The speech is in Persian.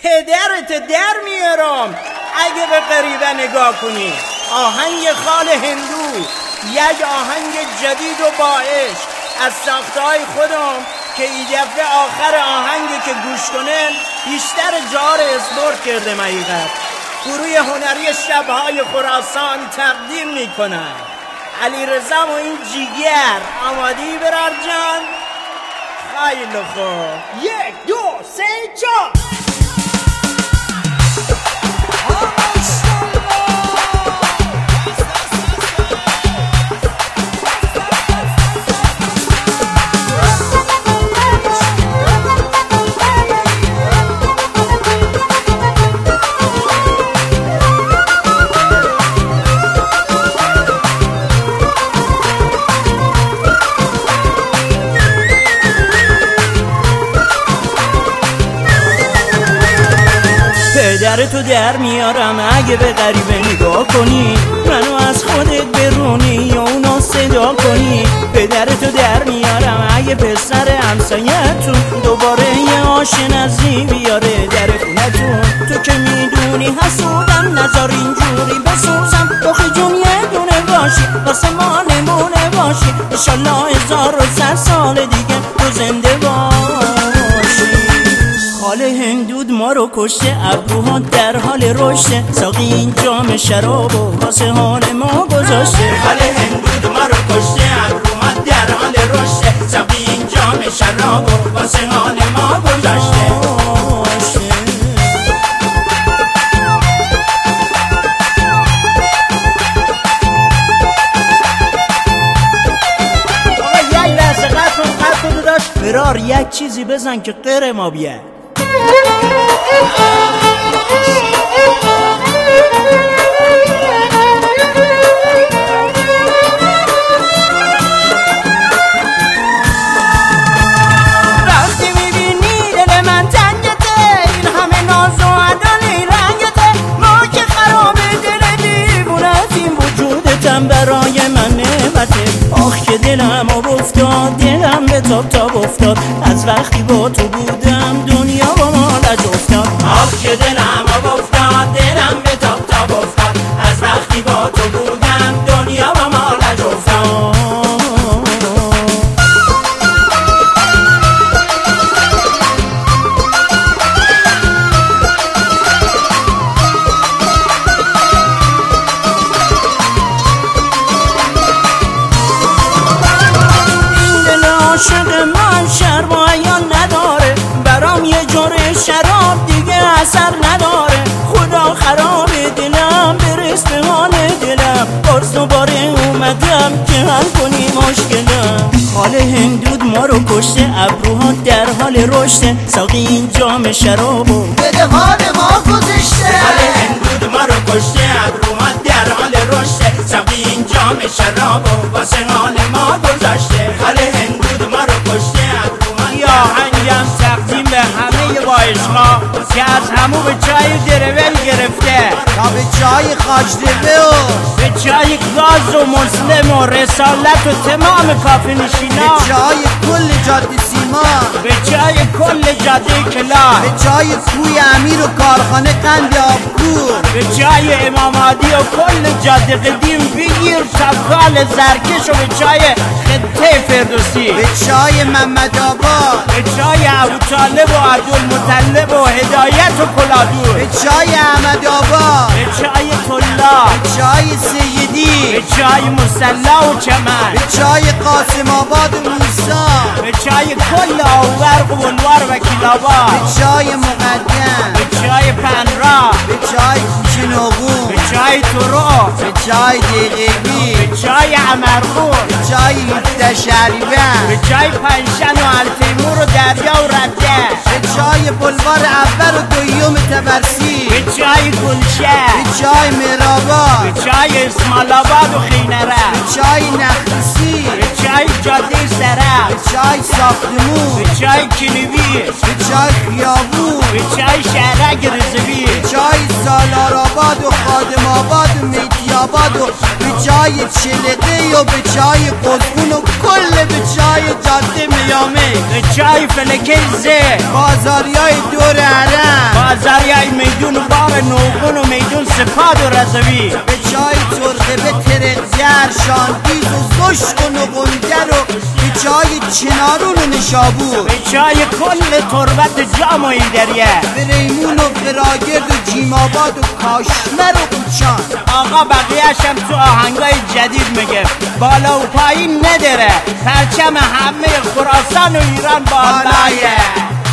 پدرت در میارم اگه به غریبه نگاه کنی. آهنگ خال هندو، یک آهنگ جدید و با عشق از ساختهای خودم که این دفعه آخر آهنگی که گوش کنن بیشتر جار اسپورت کردم. حقیقت گروه هنری شبهای خراسان تقدیم میکنن. علی رضا و این جیگر. آمادی برار جان؟ خیلی خوب. 1 2 3 4. پدرتو در میارم اگه به غریبه نگاه کنی، منو از خودت برونی یا اونا صدا کنی. پدرتو در میارم اگه پسر همسایتون دوباره یه آشنازی بیاره در خونتون. تو که میدونی حسودم، نذار اینجوری بسوزم. آخه جون یه دونه باشی واسه ما نمونه باشی، انشالله 1001 سال دیگه تو زنده باشی. خال هندود ما رو کشته، ابروها در حال رشته، ساقی این جام شرابو واسه حال ما گذاشته. خال هندود ما رو کشته، ابروها در حال رشته، ساقی این جام شرابو واسه حال ما گذاشته. آقا یک لحظه قد کن داشت فرار، یک چیزی بزن که غیر ما بیه. وقتی میبینی دل من تنگته، این همه ناز و عدالی رنگته، ما که خراب دل دیوونتیم، وجودتم برای من نعمته. آخ که دلم آب افتاد، دلم به تاب تاب افتاد، از وقتی با تو بودم دنیا با مالش افتاد. آخ که دلم آب افتاد، دلم به تاب تاب افتاد، از وقتی با تو بودم دنیا با مالش افتاد. عاشق من شرمایان نداره، برام یه جوره شراب دیگه اثر نداره. خدا خراب دلم، برس به حال دلم، باز دوباره اومدم که حل کنی مشکلم. خال هندود ما رو کشته، ابروها در حال رشته، ساقی این جام شرابو بده حال ما گذشته. خال هندود ما رو کشته، ابروها در حال رشته، ساقی این جام شرابو واسه حال ما گذاشته. خال هندود ما رو کشته، ابروها یا آهنگم تقدیم به همه وایشها که از همو به چای درول گرفته تا به چای خاجدبه و به چای گاز و مسلم و رسالت و تمام کافه نشینا، به چای کل جاده سیما، به چای کل جاده کلاه، به چای کوی امیر و کارخانه قند آبکور، به چای امامادی و کل جاده قدیم بگیر تبکال زرکش و به چای خطه فردوسی، به چای محمد آباد، به چای ابوطالب و عبدالمطلب و هدایت و کلادور، به چای احمد آباد، به چای طلا، به چای سیدی، به چای مسلا و چمن، به چای قاسم آباد و موسا، به چای کل آورق و انوار و کلابا، به چای مقدم، به چای پنرا، به چای کوچه نقون، به چای تورو، به چای دقیقی، به چای عمرخور، به چای 17 شهریور، به چای پنشن و التیمور و دریا و رده، به چای بلوار اول و دویم تبرسی، به چای گلشه، به چای مهرآباد، به چای اسماعیل آباد و خینره، به چای نخلوسی، به چای جاده سره، به چای ساختمون، به چای کلیوی، به چای خیابون، به چای شهرک رزوی، به چای سالارآباد و خادم آباد و میتی آباد و به چای چلقه و به چای قزقون و کل به چای جاده میامه، به چای فلکه زه، بازاریای دور حرم، بازاری نوگون و میدون سپاد و رضوی، به چای ترقه به ترقگر شاندیز و زشت و نقنگر و به چای چنارون و نشابور، به چای کل تربت جام و ایدریه، به ریمون و فراگرد و جیماباد و کاشمر و قوچان. آقا بقیه‌شم تو آهنگای جدید میگه بالا و پایین نداره، پرچم همه خراسان و ایران بالایه.